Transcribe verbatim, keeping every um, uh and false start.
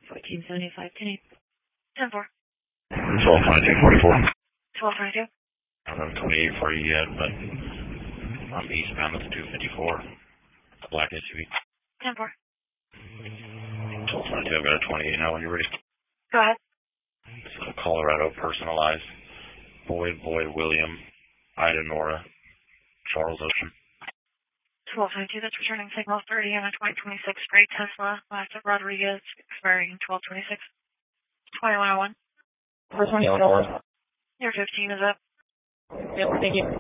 fourteen seventy-five, ten eight. ten four. twelve twenty-two forty-four. twelve twenty-two. I don't have twenty-eight for you yet, but I'm eastbound at the two fifty-four. The black S U V. ten four. twelve twenty-two, I've got a twenty-eight now when you're ready. Go ahead. So Colorado, personalized. Boyd, Boyd, William, Ida, Nora, Charles Ocean. twelve twenty-two, that's returning signal thirty on a twenty twenty-six gray Tesla. Last at Rodriguez, expiring twelve twenty-six. twenty-one oh one. First one, still. Your fifteen is up. Yep, thank you.